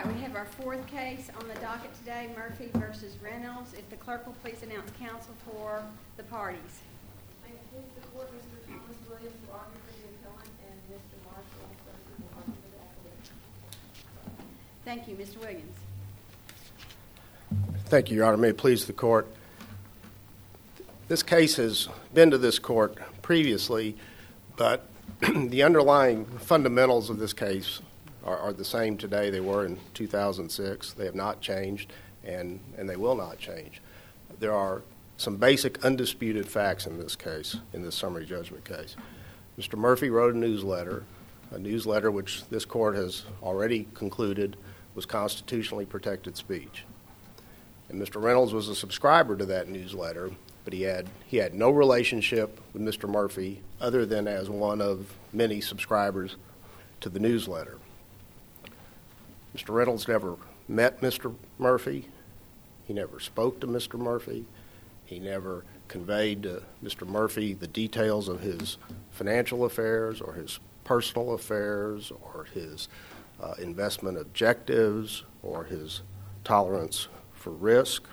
right, we have our fourth case on the docket today, Murphy versus Reynolds. If the clerk will please announce counsel for the parties. May it please the court, Mr. Thomas Williams will argue for the appellant and Mr. Marshall will argue for the appellant. Thank you. Mr. Williams. Thank you, Your Honor. May it please the court. This case has been to this court previously, but the underlying fundamentals of this case are the same today they were in 2006. They have not changed, and they will not change. There are some basic undisputed facts in this case, in this summary judgment case. Mr. Murphy wrote a newsletter which this court has already concluded was constitutionally protected speech. And Mr. Reynolds was a subscriber to that newsletter, but he had no relationship with Mr. Murphy other than as one of many subscribers to the newsletter. Mr. Reynolds never met Mr. Murphy. He never spoke to Mr. Murphy. He never conveyed to Mr. Murphy the details of his financial affairs or his personal affairs or his investment objectives or his tolerance for risk.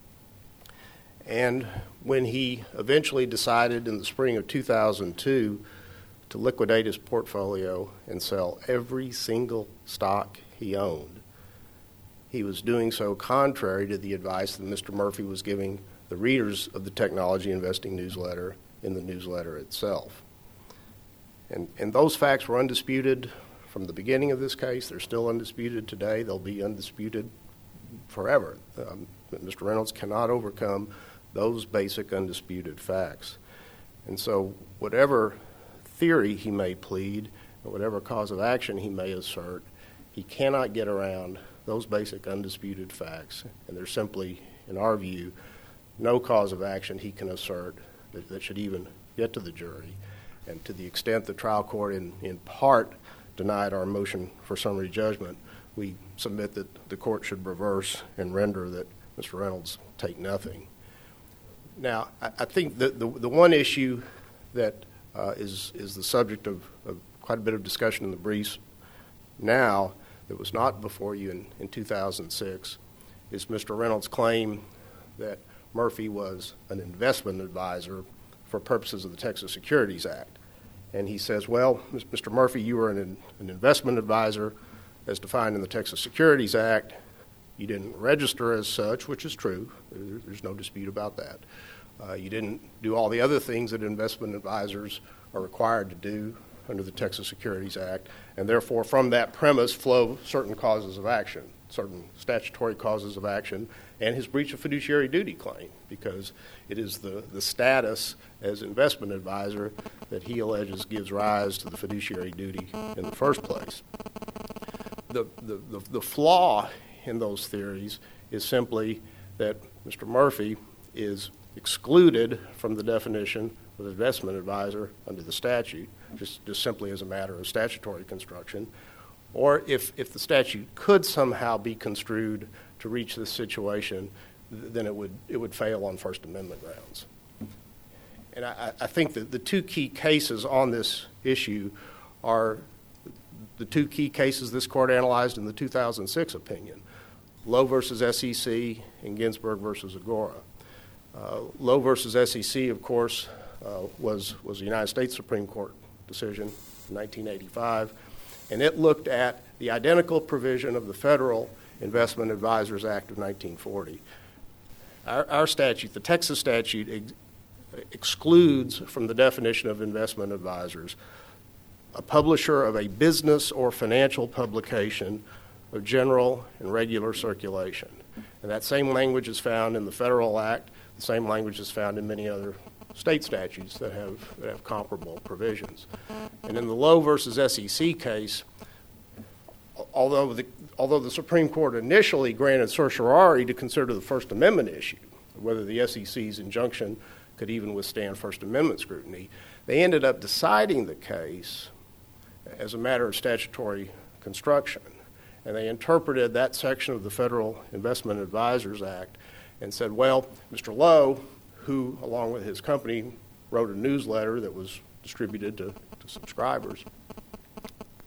And when he eventually decided in the spring of 2002 to liquidate his portfolio and sell every single stock he owned, he was doing so contrary to the advice that Mr. Murphy was giving the readers of the Technology Investing newsletter in the newsletter itself. And those facts were undisputed from the beginning of this case. They're still undisputed today. They'll be undisputed forever. Mr. Reynolds cannot overcome those basic undisputed facts. And so whatever theory he may plead, or whatever cause of action he may assert, he cannot get around those basic undisputed facts. And there's simply, in our view, no cause of action he can assert that should even get to the jury. And to the extent the trial court in part denied our motion for summary judgment, we submit that the court should reverse and render that Mr. Reynolds take nothing. Now, I think that the one issue that is the subject of quite a bit of discussion in the briefs now that was not before you in 2006 is Mr. Reynolds' claim that Murphy was an investment advisor for purposes of the Texas Securities Act. And he says, well, Mr. Murphy, you were an investment advisor as defined in the Texas Securities Act. You didn't register as such, which is true. There's no dispute about that. You didn't do all the other things that investment advisors are required to do under the Texas Securities Act, and therefore from that premise flow certain causes of action, certain statutory causes of action, and his breach of fiduciary duty claim, because it is the status as investment advisor that he alleges gives rise to the fiduciary duty in the first place. The flaw in those theories is simply that Mr. Murphy is excluded from the definition of investment advisor under the statute, just simply as a matter of statutory construction, or if the statute could somehow be construed to reach this situation, then it would fail on First Amendment grounds. And I think that the two key cases on this issue are the two key cases this court analyzed in the 2006 opinion, Lowe versus SEC and Ginsburg versus Agora. Lowe versus SEC, of course, was a United States Supreme Court decision in 1985, and it looked at the identical provision of the Federal Investment Advisors Act of 1940. Our statute, the Texas statute, excludes from the definition of investment advisors a publisher of a business or financial publication of general and regular circulation. And that same language is found in the Federal Act. The same language is found in many other state statutes that have comparable provisions. And in the Lowe versus SEC case, although the Supreme Court initially granted certiorari to consider the First Amendment issue, whether the SEC's injunction could even withstand First Amendment scrutiny, they ended up deciding the case as a matter of statutory construction. And they interpreted that section of the Federal Investment Advisors Act and said, well, Mr. Lowe, who, along with his company, wrote a newsletter that was distributed to subscribers,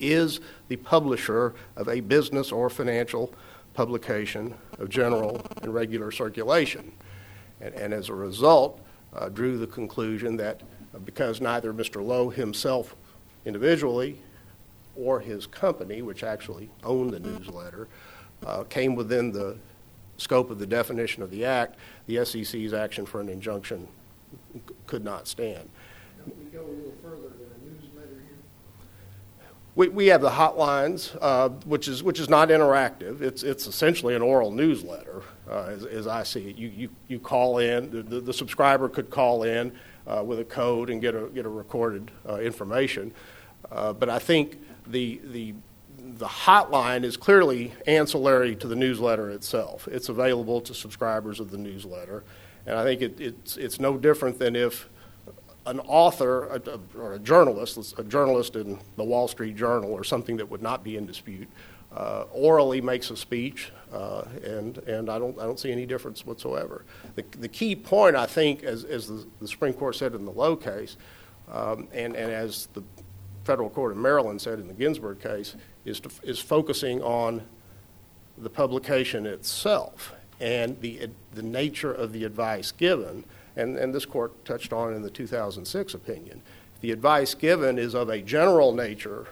is the publisher of a business or financial publication of general and regular circulation. And as a result, drew the conclusion that because neither Mr. Lowe himself individually or his company, which actually owned the newsletter, came within the scope of the definition of the Act, the SEC's action for an injunction could not stand. Can we go a little further than a newsletter here? We have the hotlines, which is not interactive. It's essentially an oral newsletter, as I see it. You call in. The subscriber could call in with a code and get a recorded information. But I think the hotline is clearly ancillary to the newsletter itself. It's available to subscribers of the newsletter, and I think it's no different than if an author or a journalist in the Wall Street Journal or something that would not be in dispute, orally makes a speech, and I don't see any difference whatsoever. The key point, I think, as the Supreme Court said in the Lowe case, and as the Federal Court of Maryland said in the Ginsburg case, is focusing on the publication itself and the nature of the advice given. And this court touched on in the 2006 opinion. The advice given is of a general nature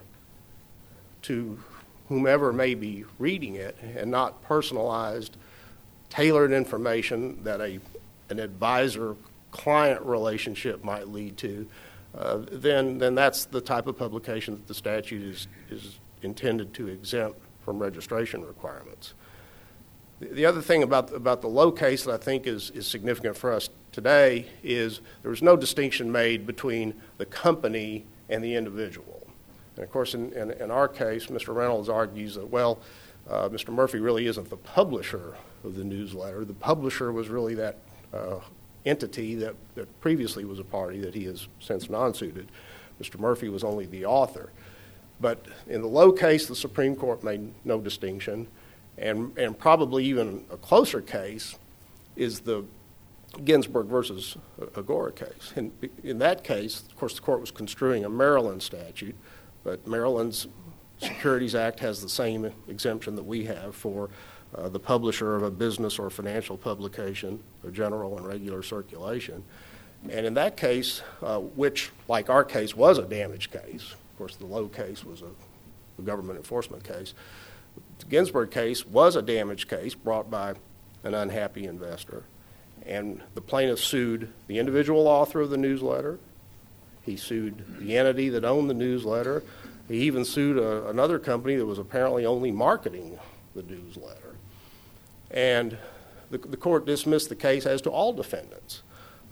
to whomever may be reading it and not personalized, tailored information that an advisor-client relationship might lead to, then that's the type of publication that the statute is intended to exempt from registration requirements. The other thing about the Lowe case that I think is significant for us today is there was no distinction made between the company and the individual. And of course, in our case, Mr. Reynolds argues that, Mr. Murphy really isn't the publisher of the newsletter. The publisher was really that entity that previously was a party that he has since non-suited. Mr. Murphy was only the author. But in the Lowe case, the Supreme Court made no distinction. And probably even a closer case is the Ginsburg versus Agora case. In that case, of course, the court was construing a Maryland statute, but Maryland's Securities Act has the same exemption that we have for the publisher of a business or financial publication of general and regular circulation. And in that case, which, like our case, was a damage case, of course, the Lowe case was a government enforcement case. The Ginsburg case was a damage case brought by an unhappy investor, and the plaintiff sued the individual author of the newsletter. He sued the entity that owned the newsletter. He even sued another company that was apparently only marketing the newsletter. And the court dismissed the case as to all defendants.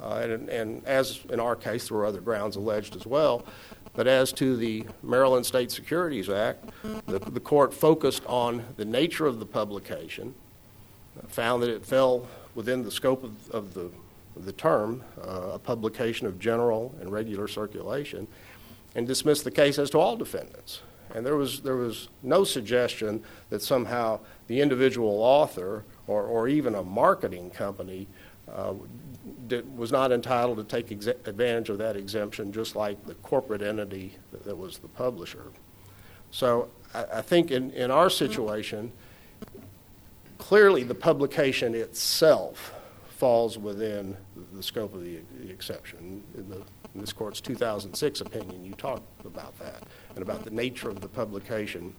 And as in our case, there were other grounds alleged as well. But as to the Maryland State Securities Act, the court focused on the nature of the publication, found that it fell within the scope of the term, a publication of general and regular circulation, and dismissed the case as to all defendants. And there was no suggestion that somehow the individual author or even a marketing company was not entitled to take advantage of that exemption, just like the corporate entity that was the publisher. So I think in our situation, clearly the publication itself falls within the scope of the exception. In this court's 2006 opinion, you talked about that and about the nature of the publication,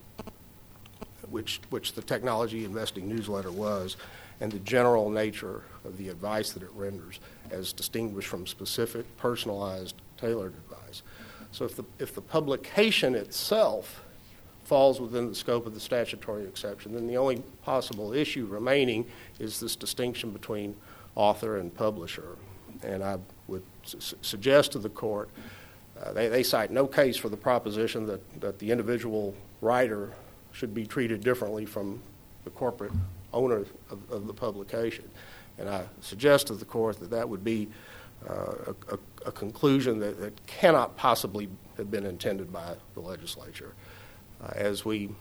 which the Technology Investing newsletter was, and the general nature of the advice that it renders as distinguished from specific, personalized, tailored advice. So if the publication itself falls within the scope of the statutory exception, then the only possible issue remaining is this distinction between author and publisher. And I would suggest to the court, they cite no case for the proposition that the individual writer should be treated differently from the corporate owner of the publication. And I suggest to the court that would be a conclusion that cannot possibly have been intended by the legislature. As we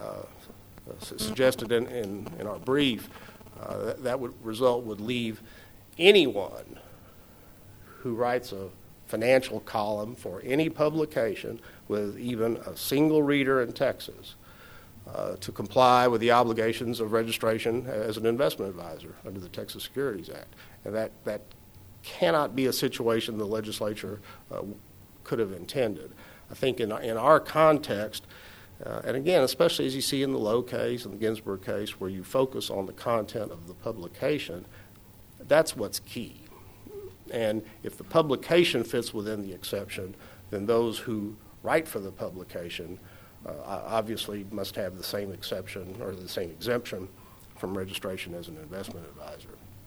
suggested in our brief, that result would leave anyone who writes a financial column for any publication with even a single reader in Texas to comply with the obligations of registration as an investment advisor under the Texas Securities Act. And that cannot be a situation the legislature could have intended. I think in our context, and again, especially as you see in the Lowe case and the Ginsburg case, where you focus on the content of the publication, that's what's key. And if the publication fits within the exception, then those who write for the publication obviously must have the same exception or the same exemption from registration as an investment advisor.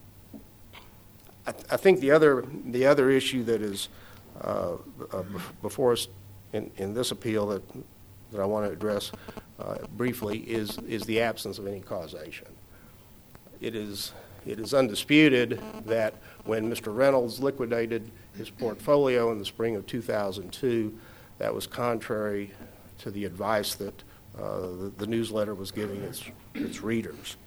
I think the other issue that is before us in this appeal that I want to address briefly is the absence of any causation. It is undisputed that when Mr. Reynolds liquidated his portfolio in the spring of 2002, that was contrary to the advice that the newsletter was giving its readers.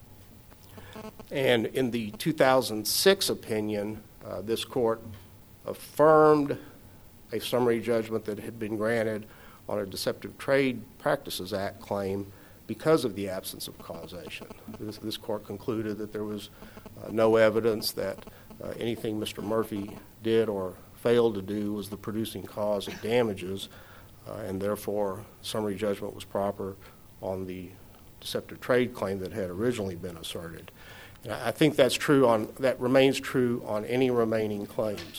And in the 2006 opinion, this court affirmed a summary judgment that had been granted on a Deceptive Trade Practices Act claim because of the absence of causation. This court concluded that there was no evidence that anything Mr. Murphy did or failed to do was the producing cause of damages, and therefore summary judgment was proper on the deceptive trade claim that had originally been asserted. And I think that remains true on any remaining claims.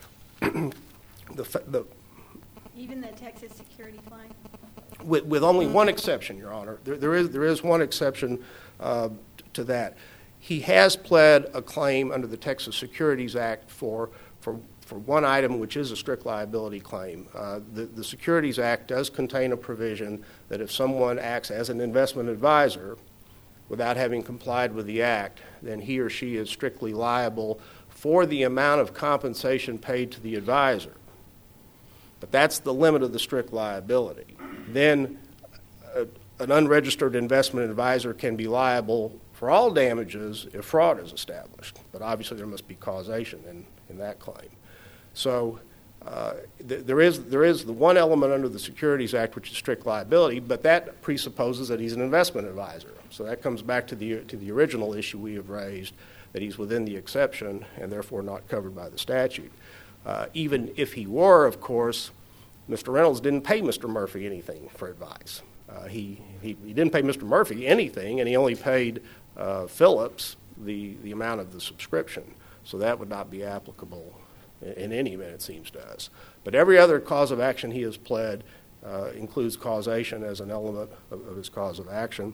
Even the Texas security claim? With only one exception, Your Honor. There is one exception to that. He has pled a claim under the Texas Securities Act for one item, which is a strict liability claim. The Securities Act does contain a provision that if someone acts as an investment advisor without having complied with the Act, then he or she is strictly liable for the amount of compensation paid to the advisor. But that's the limit of the strict liability. Then an unregistered investment advisor can be liable for all damages if fraud is established. But obviously there must be causation in that claim. So there is the one element under the Securities Act, which is strict liability, but that presupposes that he's an investment advisor. So that comes back to the original issue we have raised, that he's within the exception and therefore not covered by the statute. Even if he were, of course, Mr. Reynolds didn't pay Mr. Murphy anything for advice. He didn't pay Mr. Murphy anything, and he only paid Phillips the amount of the subscription. So that would not be applicable in any event, it seems to us. But every other cause of action he has pled includes causation as an element of his cause of action.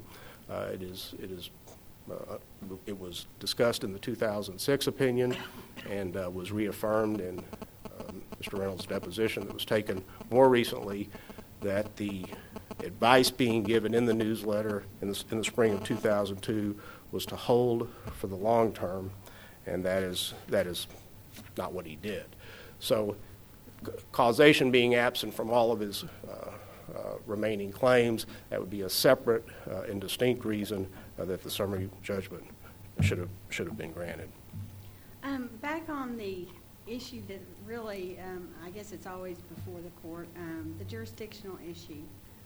It was discussed in the 2006 opinion and was reaffirmed in Mr. Reynolds' deposition that was taken more recently, that the advice being given in the newsletter in the spring of 2002 was to hold for the long term, and that is not what he did. So causation being absent from all of his remaining claims, that would be a separate and distinct reason that the summary judgment should have been granted. Back on the issue that really, I guess it's always before the court, the jurisdictional issue.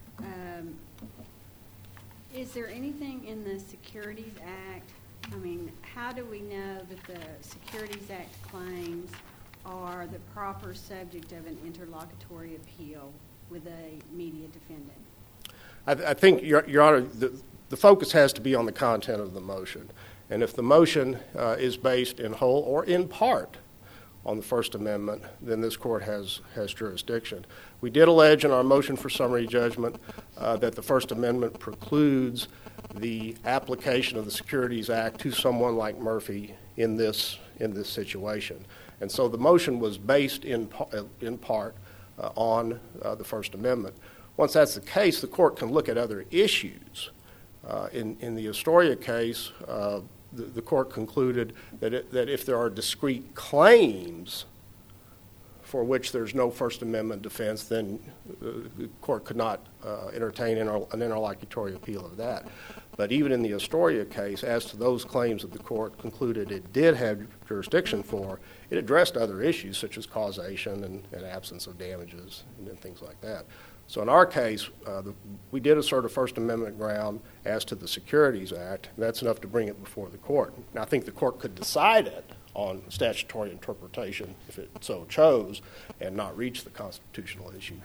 Is there anything in the Securities Act, how do we know that the Securities Act claims are the proper subject of an interlocutory appeal with a media defendant? I think, Your Honor, the focus has to be on the content of the motion. And if the motion is based in whole or in part on the First Amendment, then this court has jurisdiction. We did allege in our motion for summary judgment that the First Amendment precludes the application of the Securities Act to someone like Murphy in this situation. And so the motion was based in part on the First Amendment. Once that's the case, the court can look at other issues. In the Astoria case, the court concluded that if there are discrete claims for which there's no First Amendment defense, then the court could not entertain an interlocutory appeal of that. But even in the Astoria case, as to those claims that the court concluded it did have jurisdiction for, it addressed other issues such as causation and absence of damages and things like that. So in our case, we did assert a First Amendment ground as to the Securities Act, and that's enough to bring it before the court. Now, I think the court could decide it on statutory interpretation if it so chose and not reach the constitutional issue.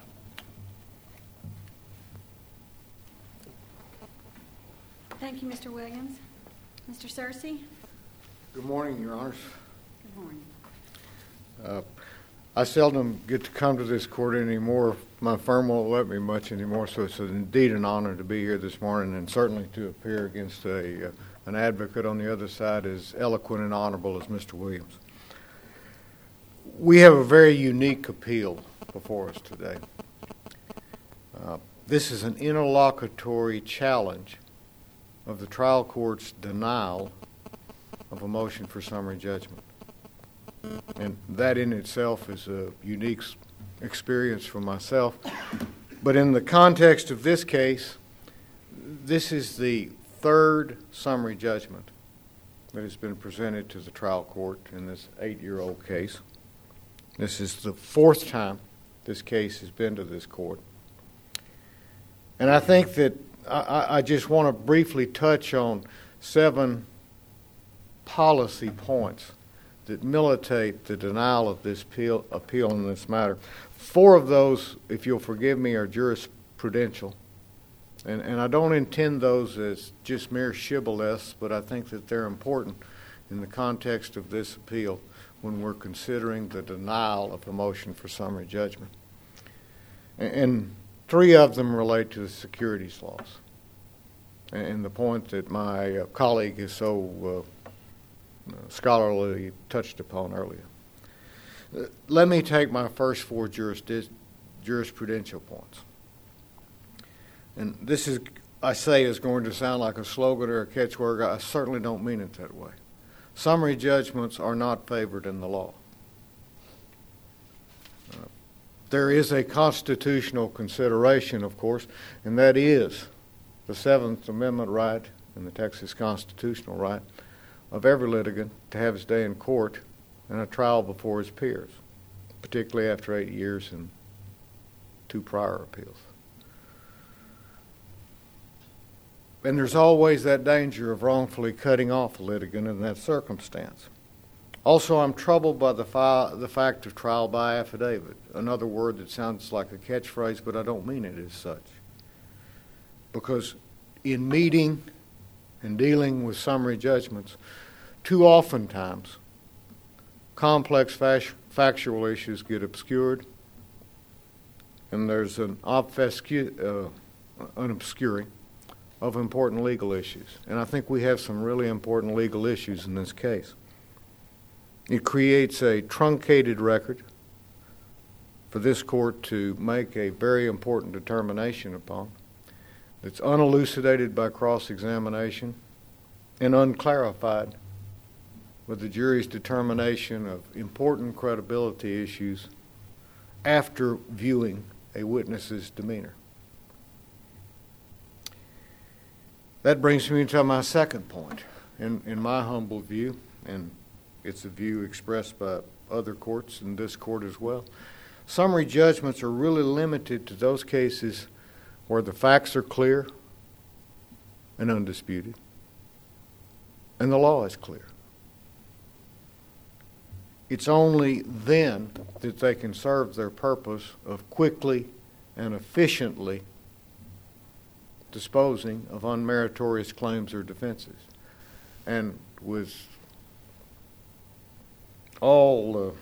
Thank you, Mr. Williams. Mr. Searcy? Good morning, Your Honors. Good morning. I seldom get to come to this court anymore. My firm won't let me much anymore, so it's indeed an honor to be here this morning, and certainly to appear against an advocate on the other side as eloquent and honorable as Mr. Williams. We have a very unique appeal before us today. This is an interlocutory challenge of the trial court's denial of a motion for summary judgment. And that in itself is a unique experience for myself. But in the context of this case, this is the third summary judgment that has been presented to the trial court in this 8-year-old case. This is the fourth time this case has been to this court. And I think that I just want to briefly touch on 7 policy points that militate the denial of this appeal in this matter. 4 of those, if you'll forgive me, are jurisprudential. And I don't intend those as just mere shibboleths, but I think that they're important in the context of this appeal when we're considering the denial of a motion for summary judgment. And 3 of them relate to the securities laws. And the point that my colleague has so scholarly touched upon earlier. Let me take my first 4 jurisprudential points. And this is, I say, is going to sound like a slogan or a catchword. I certainly don't mean it that way. Summary judgments are not favored in the law. There is a constitutional consideration, of course, and that is the 7th Amendment right and the Texas constitutional right of every litigant to have his day in court and a trial before his peers, particularly after 8 years and 2 prior appeals. And there's always that danger of wrongfully cutting off a litigant in that circumstance. Also, I'm troubled by the fact of trial by affidavit, another word that sounds like a catchphrase, but I don't mean it as such. Because in meeting and dealing with summary judgments, too oftentimes, complex factual issues get obscured, and there's an obscuring of important legal issues. And I think we have some really important legal issues in this case. It creates a truncated record for this court to make a very important determination upon that's unelucidated by cross-examination and unclarified with the jury's determination of important credibility issues after viewing a witness's demeanor. That brings me to my second point. In my humble view, and it's a view expressed by other courts and this court as well, summary judgments are really limited to those cases where the facts are clear and undisputed, and the law is clear. It's only then that they can serve their purpose of quickly and efficiently disposing of unmeritorious claims or defenses. And with all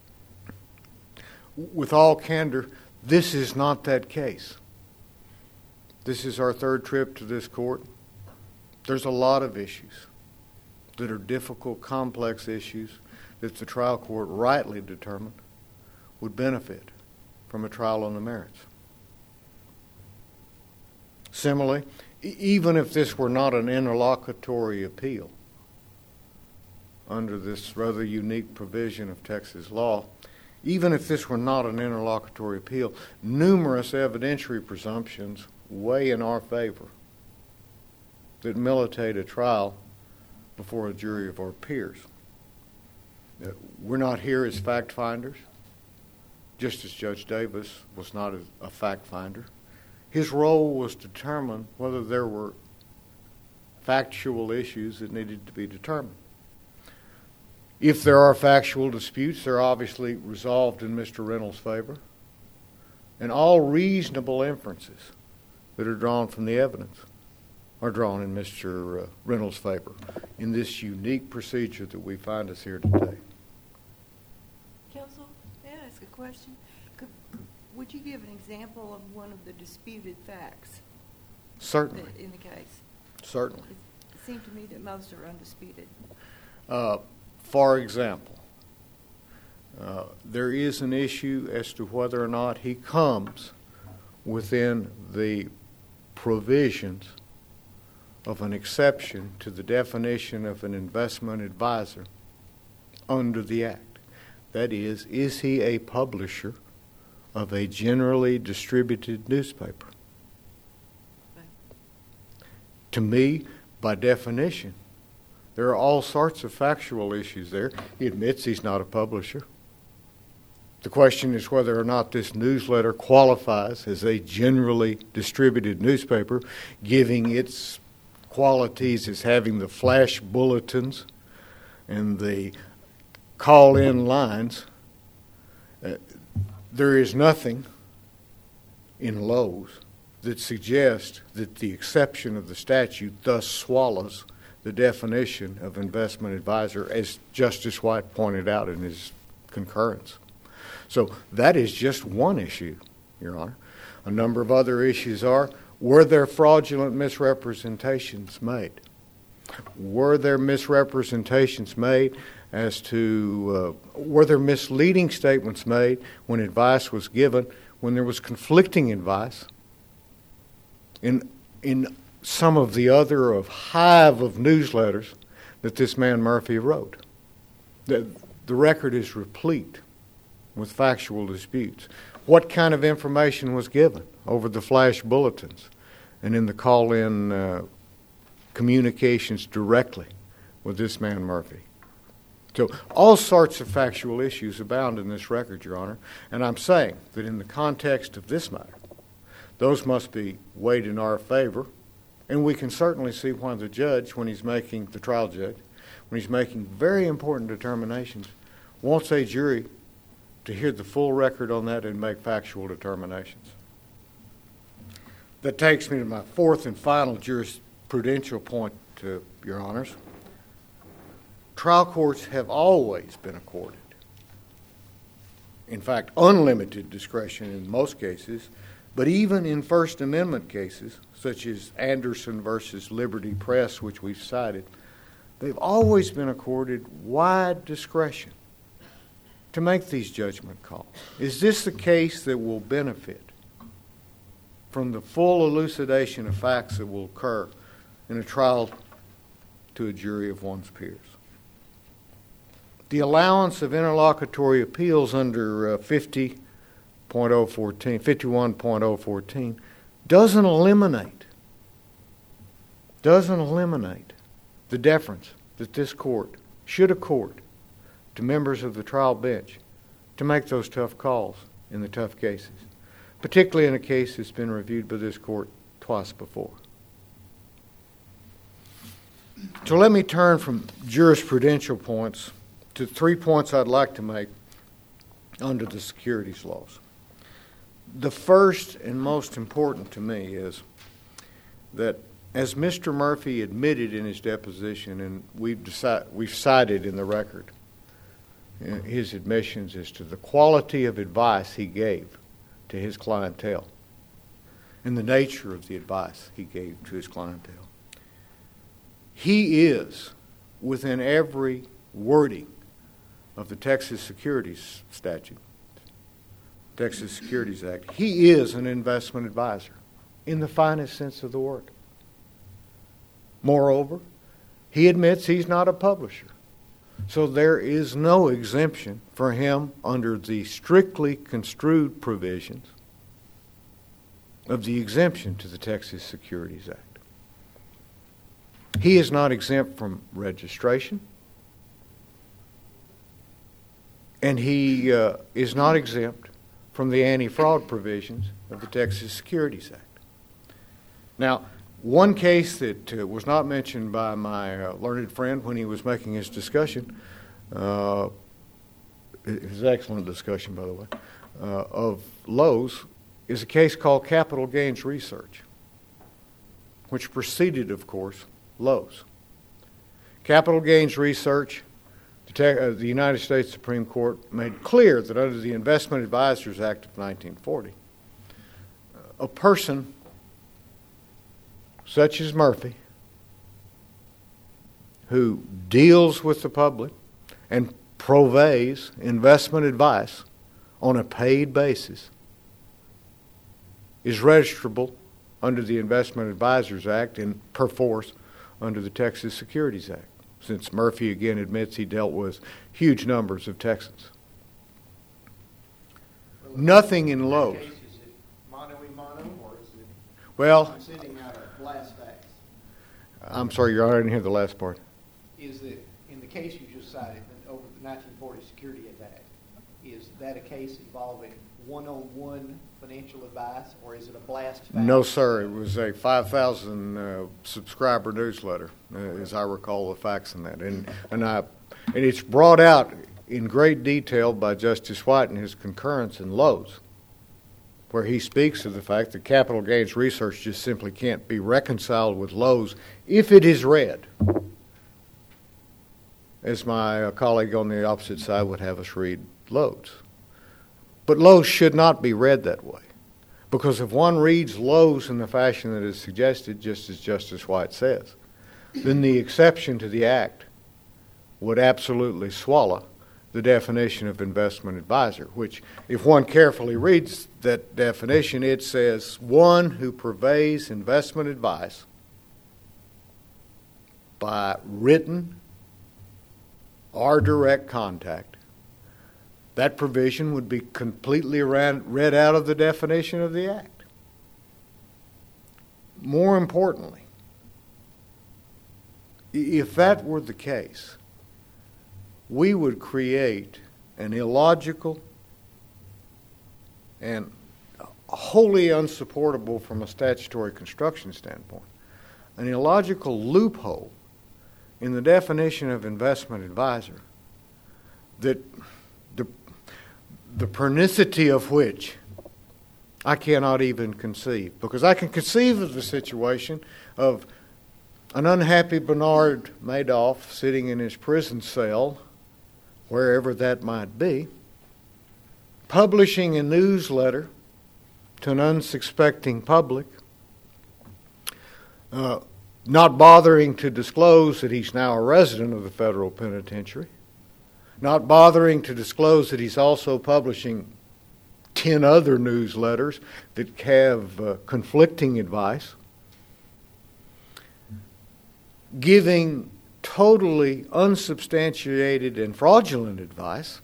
candor, this is not that case. This is our 3rd trip to this court. There's a lot of issues that are difficult, complex issues that the trial court rightly determined would benefit from a trial on the merits. Similarly, even if this were not an interlocutory appeal under this rather unique provision of Texas law, even if this were not an interlocutory appeal, numerous evidentiary presumptions weigh in our favor that militate a trial before a jury of our peers. We're not here as fact finders, just as Judge Davis was not a fact finder. His role was to determine whether there were factual issues that needed to be determined. If there are factual disputes, they're obviously resolved in Mr. Reynolds' favor. And all reasonable inferences that are drawn from the evidence are drawn in Mr. Reynolds' favor in this unique procedure that we find us here today. Counsel, may I ask a question? Would you give an example of one of the disputed facts Certainly. in the case? Certainly. It seemed to me that most are undisputed. For example, there is an issue as to whether or not he comes within the provisions of an exception to the definition of an investment advisor under the Act. That is he a publisher of a generally distributed newspaper? Right. To me, by definition, there are all sorts of factual issues there. He admits he's not a publisher. The question is whether or not this newsletter qualifies as a generally distributed newspaper, giving its qualities as having the flash bulletins and the call-in lines. There is nothing in Lowe's that suggests that the exception of the statute thus swallows the definition of investment advisor, as Justice White pointed out in his concurrence. So that is just one issue, Your Honor. A number of other issues are, were there fraudulent misrepresentations made? Were there misrepresentations made as to, were there misleading statements made when advice was given, when there was conflicting advice? In some of the other hive of newsletters that this man Murphy wrote, the record is replete with factual disputes. What kind of information was given over the flash bulletins and in the call-in communications directly with this man Murphy? So all sorts of factual issues abound in this record, Your Honor, and I'm saying that in the context of this matter, those must be weighed in our favor, and we can certainly see why the judge, when he's making, the trial judge, when he's making very important determinations, wants a jury to hear the full record on that and make factual determinations. That takes me to my fourth and final jurisprudential point, Your Honors. Trial courts have always been accorded, in fact, unlimited discretion in most cases, but even in First Amendment cases, such as Anderson versus Liberty Press, which we've cited, they've always been accorded wide discretion to make these judgment calls. Is this the case that will benefit from the full elucidation of facts that will occur in a trial to a jury of one's peers? The allowance of interlocutory appeals under 51.014 doesn't eliminate the deference that this court should accord to members of the trial bench to make those tough calls in the tough cases, particularly in a case that's been reviewed by this court twice before. So let me turn from jurisprudential points to 3 points I'd like to make under the securities laws. The first and most important to me is that, as Mr. Murphy admitted in his deposition, and we've cited in the record his admissions as to the quality of advice he gave to his clientele and the nature of the advice he gave to his clientele. He is, within every wording of the Texas Securities Statute, Texas Securities Act, he is an investment advisor in the finest sense of the word. Moreover, he admits he's not a publisher. So there is no exemption for him under the strictly construed provisions of the exemption to the Texas Securities Act. He is not exempt from registration, and he is not exempt from the anti-fraud provisions of the Texas Securities Act. Now, one case that was not mentioned by my learned friend when he was making his discussion, his excellent discussion, by the way, of Lowe's, is a case called Capital Gains Research, which preceded, of course, Lowe's. Capital Gains Research, the United States Supreme Court made clear that under the Investment Advisors Act of 1940, a person such as Murphy, who deals with the public and purveys investment advice on a paid basis, is registrable under the Investment Advisors Act and perforce under the Texas Securities Act, since Murphy again admits he dealt with huge numbers of Texans. Nothing in Lowe's. Is it mono e mono, or is it? Well, I'm sending out a blast fax. I'm sorry, Your Honor, I didn't hear the last part. Is that in the case you just cited over the 1940 Securities Act? Is that a case involving one-on-one financial advice, or is it a blast fax? No, sir. It was a 5,000 subscriber newsletter, as I recall the facts in that. And it's brought out in great detail by Justice White in his concurrence in Lowe's, where he speaks of the fact that capital gains research just simply can't be reconciled with Lowe's if it is read, as my colleague on the opposite side would have us read Lowe's. But Lowe's should not be read that way, because if one reads Lowe's in the fashion that is suggested, just as Justice White says, then the exception to the Act would absolutely swallow the definition of investment advisor, which, if one carefully reads that definition, it says one who purveys investment advice by written or direct contact. That provision would be completely read out of the definition of the Act. More importantly, if that were the case, we would create an illogical and wholly unsupportable from a statutory construction standpoint, an illogical loophole in the definition of investment advisor that the pernicity of which I cannot even conceive. Because I can conceive of the situation of an unhappy Bernard Madoff sitting in his prison cell, wherever that might be, publishing a newsletter to an unsuspecting public, not bothering to disclose that he's now a resident of the federal penitentiary, not bothering to disclose that he's also publishing 10 other newsletters that have conflicting advice, giving totally unsubstantiated and fraudulent advice,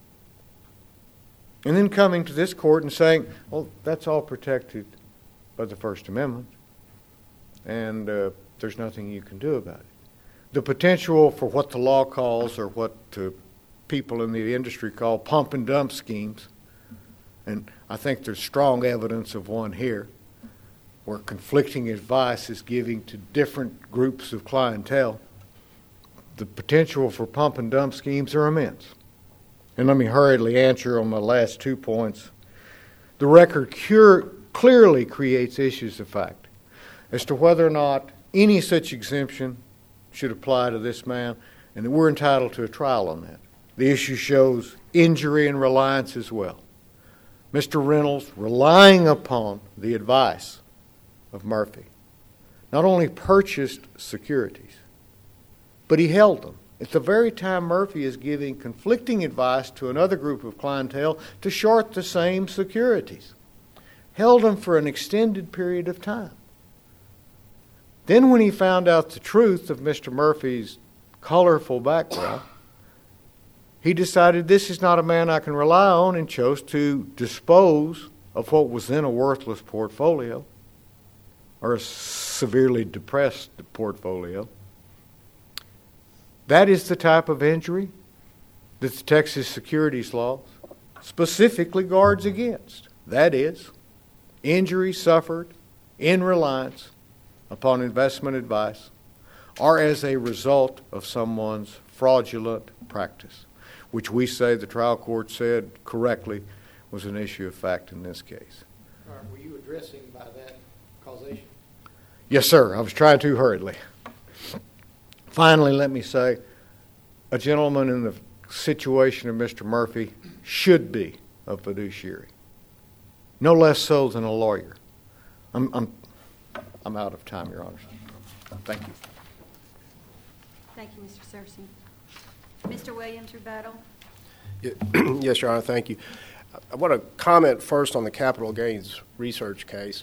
and then coming to this court and saying, well, that's all protected by the First Amendment, and there's nothing you can do about it. The potential for what the law calls, or what people in the industry call pump and dump schemes, and I think there's strong evidence of one here, where conflicting advice is given to different groups of clientele. The potential for pump and dump schemes are immense. And let me hurriedly answer on my last 2 points. The record clearly creates issues of fact as to whether or not any such exemption should apply to this man, and that we're entitled to a trial on that. The issue shows injury and reliance as well. Mr. Reynolds, relying upon the advice of Murphy, not only purchased securities, but he held them. At the very time Murphy is giving conflicting advice to another group of clientele to short the same securities. Held them for an extended period of time. Then when he found out the truth of Mr. Murphy's colorful background, he decided this is not a man I can rely on and chose to dispose of what was then a worthless portfolio or a severely depressed portfolio. That is the type of injury that the Texas securities law specifically guards against. That is, injury suffered in reliance upon investment advice or as a result of someone's fraudulent practice, which we say the trial court said correctly was an issue of fact in this case. All right, were you addressing by that causation? Yes, sir. I was trying to hurriedly. Finally, let me say, a gentleman in the situation of Mr. Murphy should be a fiduciary, no less so than a lawyer. I'm out of time, Your Honor. Thank you. Thank you, Mr. Searcy. Mr. Williams, rebuttal. Yes, Your Honor, thank you. I want to comment first on the capital gains research case.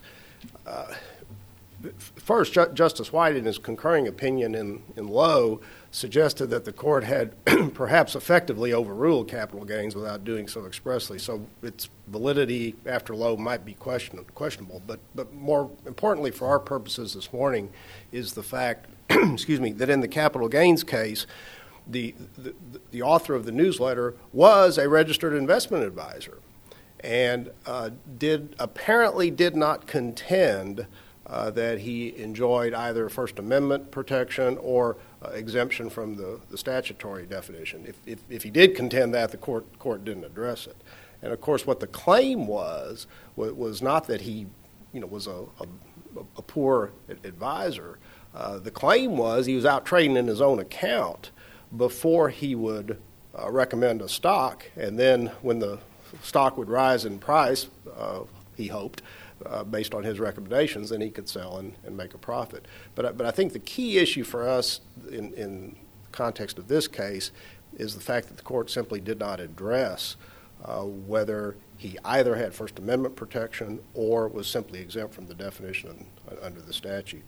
First, Justice White, in his concurring opinion in Lowe, suggested that the court had perhaps effectively overruled capital gains without doing so expressly. So its validity after Lowe might be questionable. But more importantly for our purposes this morning is the fact, excuse me, that in the capital gains case, the author of the newsletter was a registered investment advisor and apparently did not contend that he enjoyed either First Amendment protection or exemption from the statutory definition. If he did contend that, the court didn't address it. And of course, what the claim was not that he, was a poor advisor. The claim was he was out trading in his own account before he would recommend a stock, and then when the stock would rise in price, he hoped, based on his recommendations, then he could sell and make a profit. But I think the key issue for us in the context of this case is the fact that the court simply did not address whether he either had First Amendment protection or was simply exempt from the definition under the statute.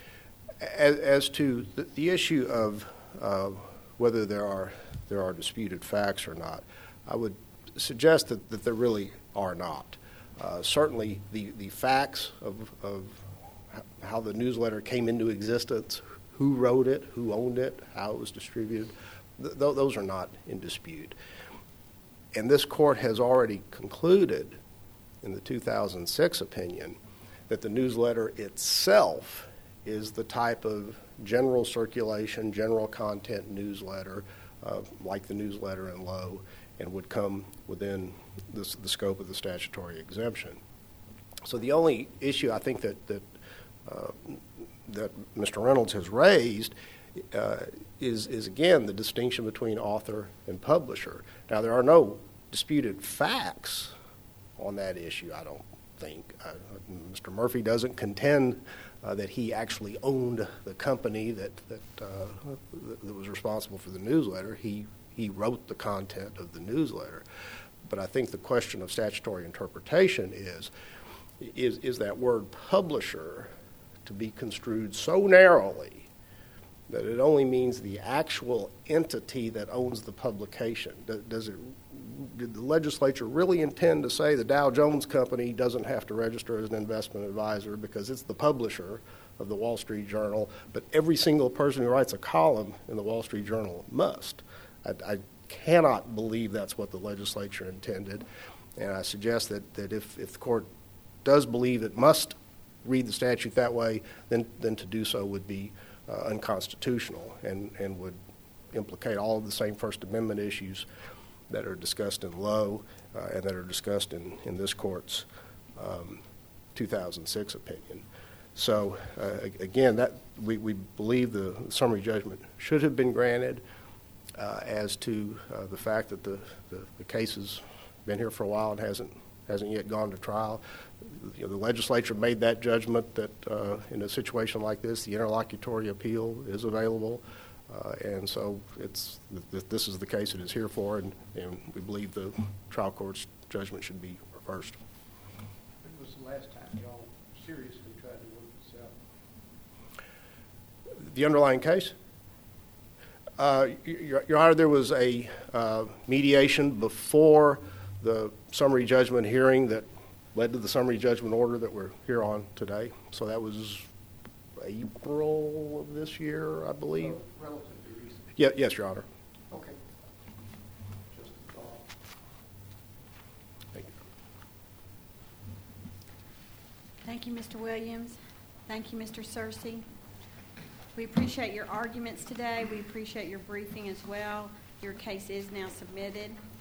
As to the issue of whether there are disputed facts or not, I would suggest that there really are not. Certainly the facts of how the newsletter came into existence, who wrote it, who owned it, how it was distributed, those are not in dispute. And this court has already concluded in the 2006 opinion that the newsletter itself is the type of general circulation, general content newsletter, like the newsletter in Lowe, and would come within the scope of the statutory exemption. So the only issue I think that Mr. Reynolds has raised is again the distinction between author and publisher. Now there are no disputed facts on that issue, I don't think. Mr. Murphy doesn't contend that he actually owned the company that was responsible for the newsletter. He wrote the content of the newsletter. But I think the question of statutory interpretation is that word publisher to be construed so narrowly that it only means the actual entity that owns the publication. Did the legislature really intend to say the Dow Jones Company doesn't have to register as an investment advisor because it's the publisher of the Wall Street Journal, but every single person who writes a column in the Wall Street Journal must? I cannot believe that's what the legislature intended, and I suggest that if the court does believe it must read the statute that way, then to do so would be unconstitutional and would implicate all of the same First Amendment issues that are discussed in Lowe and that are discussed in this court's 2006 opinion. So again, that we believe the summary judgment should have been granted. As to the fact that the case has been here for a while and hasn't yet gone to trial, the legislature made that judgment that in a situation like this, the interlocutory appeal is available, and so this is the case it is here for, and we believe the trial court's judgment should be reversed. When was the last time y'all seriously tried to work this out? The underlying case? Your Honor, there was a mediation before the summary judgment hearing that led to the summary judgment order that we're here on today. So that was April of this year, I believe. So relatively recent. Yes, Your Honor. Okay. Just a thought. Thank you. Thank you, Mr. Williams. Thank you, Mr. Searcy. We appreciate your arguments today. We appreciate your briefing as well. Your case is now submitted.